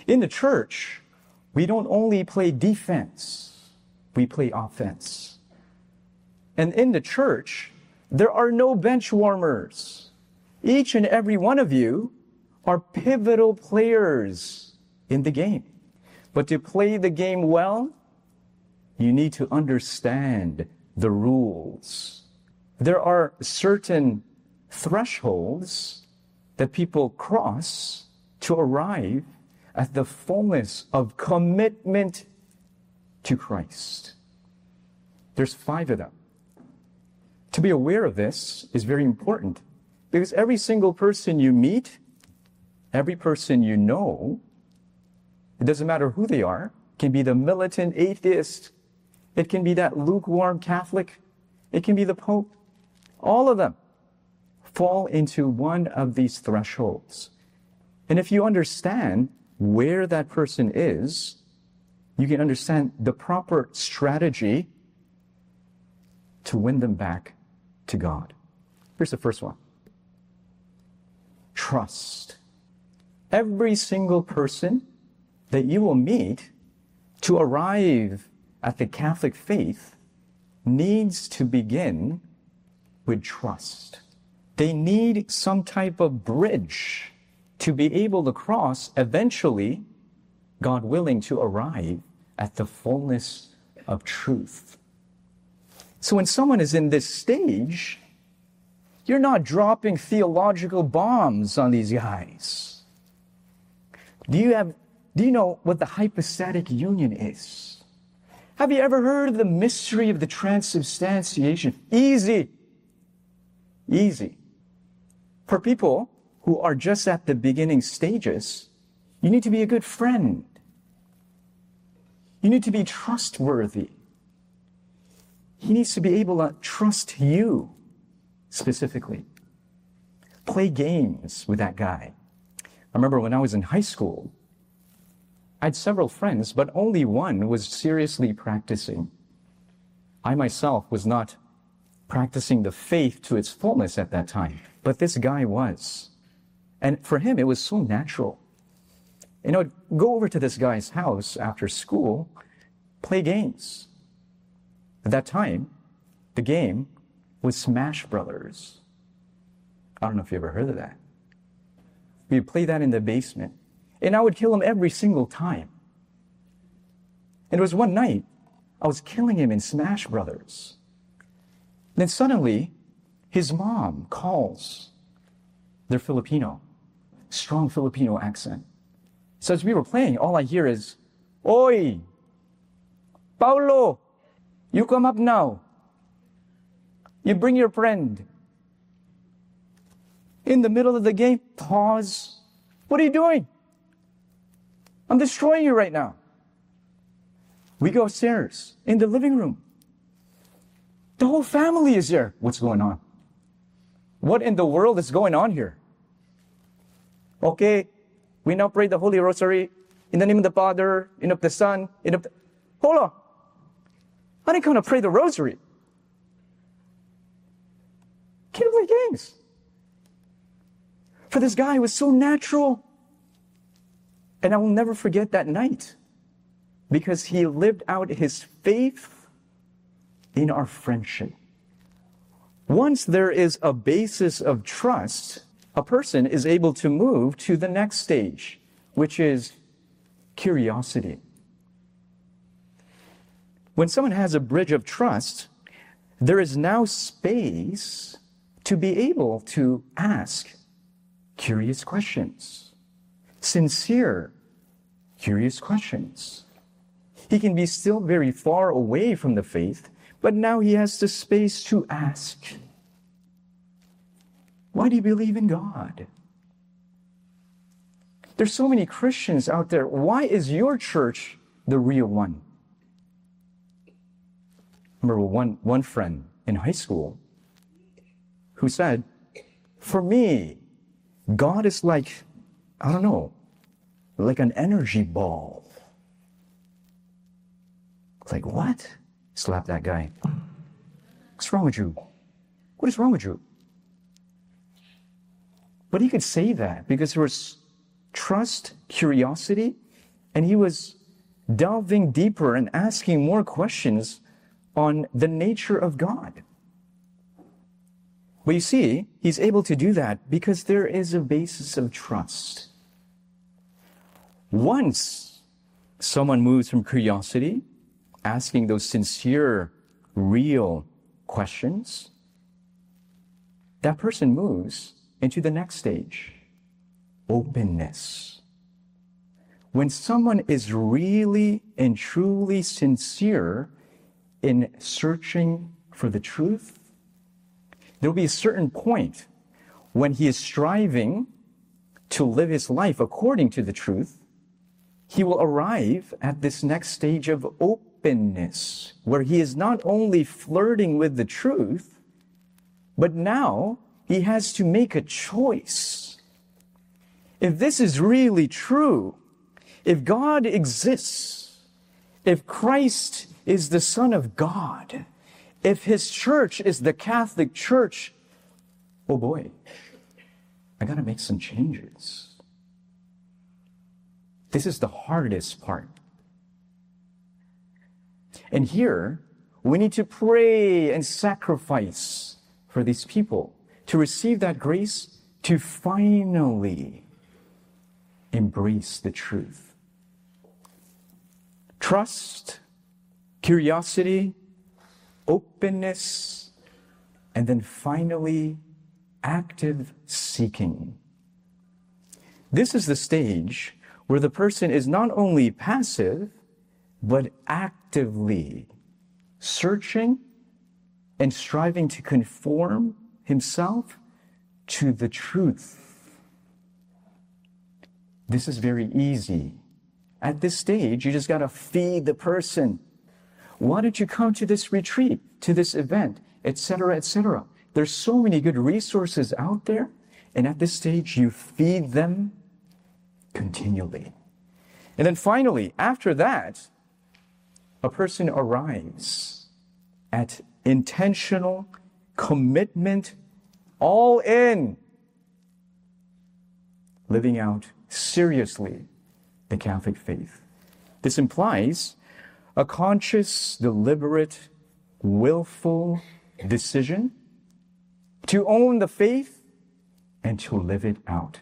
In the church, we don't only play defense, we play offense. And in the church, there are no bench warmers. Each and every one of you are pivotal players in the game. But to play the game well, you need to understand the rules. There are certain thresholds that people cross to arrive at the fullness of commitment to Christ. There's 5 of them. To be aware of this is very important because every single person you meet, every person you know, it doesn't matter who they are, can be the militant atheist, it can be that lukewarm Catholic, it can be the Pope. All of them fall into one of these thresholds. And if you understand where that person is, you can understand the proper strategy to win them back to God. Here's the first one. Trust. Every single person that you will meet to arrive at the Catholic faith needs to begin with trust. They need some type of bridge to be able to cross, eventually, God willing, to arrive at the fullness of truth. So when someone is in this stage, you're not dropping theological bombs on these guys. Do you know what the hypostatic union is? Have you ever heard of the mystery of the transubstantiation? Easy. For people who are just at the beginning stages, you need to be a good friend. You need to be trustworthy. He needs to be able to trust you specifically. Play games with that guy. I remember when I was in high school, I had several friends, but only one was seriously practicing. I myself was not practicing the faith to its fullness at that time, but this guy was. And for him, it was so natural. And I would go over to this guy's house after school, play games. At that time, the game was Smash Brothers. I don't know if you ever heard of that. We'd play that in the basement. And I would kill him every single time. And it was one night, I was killing him in Smash Brothers. Then suddenly, his mom calls. They're Filipino. Strong Filipino accent. So as we were playing, all I hear is, "Oi! Paulo! You come up now. You bring your friend." In the middle of the game, pause. "What are you doing? I'm destroying you right now." We go upstairs, in the living room. The whole family is there. What's going on? What in the world is going on here? Okay, we now pray the Holy Rosary in the name of the Father, in of the Son, in of the... Hold on. I didn't come to pray the Rosary. Can't play games. For this guy, it was so natural. And I will never forget that night because he lived out his faith in our friendship. Once there is a basis of trust, a person is able to move to the next stage, which is curiosity. When someone has a bridge of trust, there is now space to be able to ask curious questions, sincere, curious questions. He can be still very far away from the faith, but now he has the space to ask, why do you believe in God? There's so many Christians out there. Why is your church the real one? I remember one friend in high school who said, for me, God is like, I don't know, like an energy ball. It's like, what? Slap that guy. What's wrong with you? What is wrong with you? But he could say that because there was trust, curiosity. And he was delving deeper and asking more questions on the nature of God. But you see, he's able to do that because there is a basis of trust. Once someone moves from curiosity, asking those sincere, real questions, that person moves into the next stage, openness. When someone is really and truly sincere in searching for the truth, there will be a certain point when he is striving to live his life according to the truth, he will arrive at this next stage of openness, where he is not only flirting with the truth, but now he has to make a choice. If this is really true, if God exists, if Christ is the Son of God, if his church is the Catholic Church, oh boy, I gotta make some changes. This is the hardest part. And here, we need to pray and sacrifice for these people to receive that grace to finally embrace the truth. Trust, curiosity, openness, and then finally, active seeking. This is the stage where the person is not only passive, but actively searching and striving to conform himself to the truth. This is very easy. At this stage, you just got to feed the person. Why don't you come to this retreat, to this event, etc., etc.? There's so many good resources out there, and at this stage, you feed them continually. And then finally, after that, a person arrives at intentional commitment, all in, living out seriously the Catholic faith. This implies a conscious, deliberate, willful decision to own the faith and to live it out.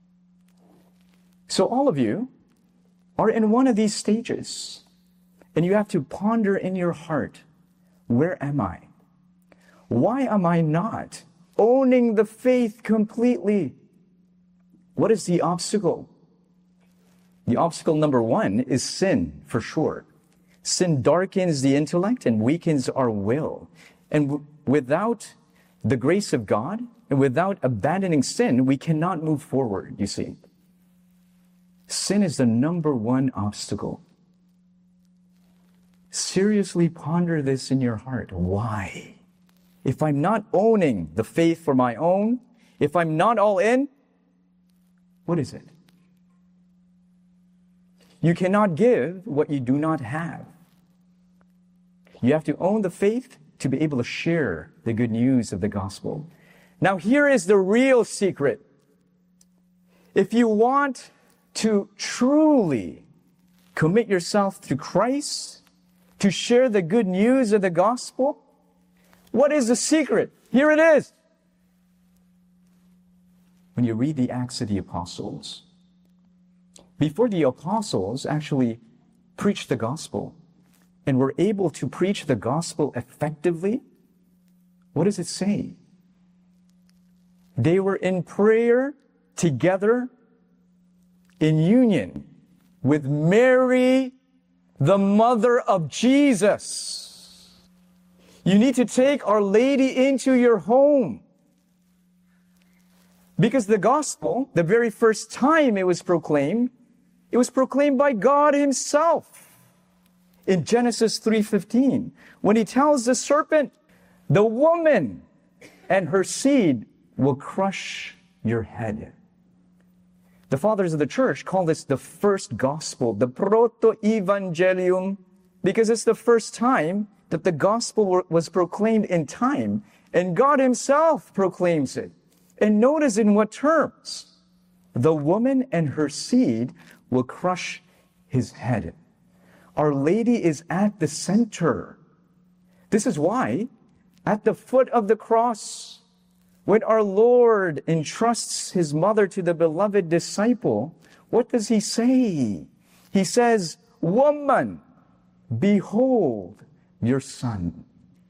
So all of you are in one of these stages, and you have to ponder in your heart, where am I? Why am I not owning the faith completely? What is the obstacle? The obstacle number one is sin, for sure. Sin darkens the intellect and weakens our will. And without the grace of God and without abandoning sin, we cannot move forward, you see. Sin is the number one obstacle. Seriously ponder this in your heart. Why? If I'm not owning the faith for my own, if I'm not all in, what is it? You cannot give what you do not have. You have to own the faith to be able to share the good news of the gospel. Now, here is the real secret. If you want to truly commit yourself to Christ, to share the good news of the gospel, what is the secret? Here it is. When you read the Acts of the Apostles, before the apostles actually preached the gospel and were able to preach the gospel effectively, what does it say? They were in prayer together in union with Mary, the mother of Jesus. You need to take Our Lady into your home. Because the gospel, the very first time it was proclaimed by God himself. In Genesis 3:15, when he tells the serpent, the woman and her seed will crush your head. The fathers of the church call this the first gospel, the proto-evangelium, because it's the first time that the gospel was proclaimed in time, and God himself proclaims it. And notice in what terms? The woman and her seed will crush his head. Our Lady is at the center. This is why, at the foot of the cross, when our Lord entrusts his mother to the beloved disciple, what does he say? He says, "Woman, behold your son."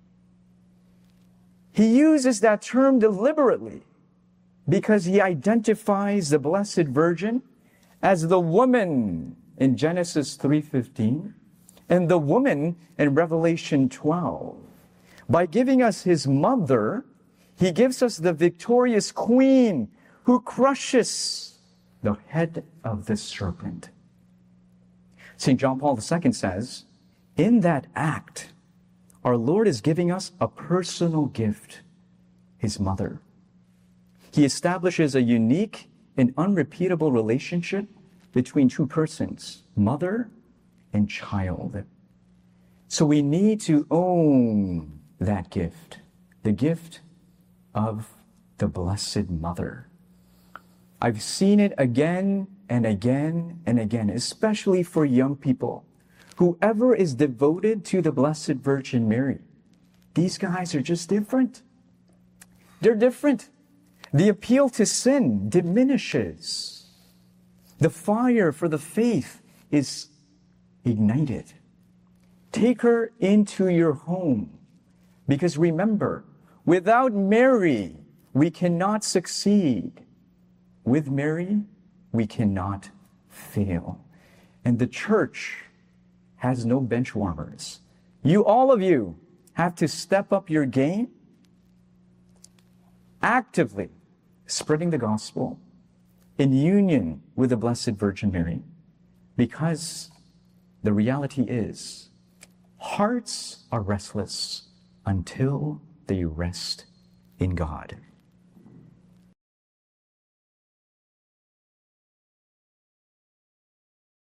He uses that term deliberately because he identifies the Blessed Virgin as the woman in Genesis 3:15 and the woman in Revelation 12. By giving us his mother, he gives us the victorious queen who crushes the head of the serpent. St. John Paul II says, in that act, our Lord is giving us a personal gift, his mother. He establishes a unique and unrepeatable relationship between two persons, mother and child. So we need to own that gift, the gift of the Blessed Mother. I've seen it again and again and again, especially for young people. Whoever is devoted to the Blessed Virgin Mary, these guys are just different. They're different. The appeal to sin diminishes. The fire for the faith is ignited. Take her into your home. Because remember, without Mary, we cannot succeed. With Mary, we cannot fail. And the church has no bench warmers. All of you, have to step up your game, actively spreading the gospel in union with the Blessed Virgin Mary. Because the reality is, hearts are restless until they rest in God.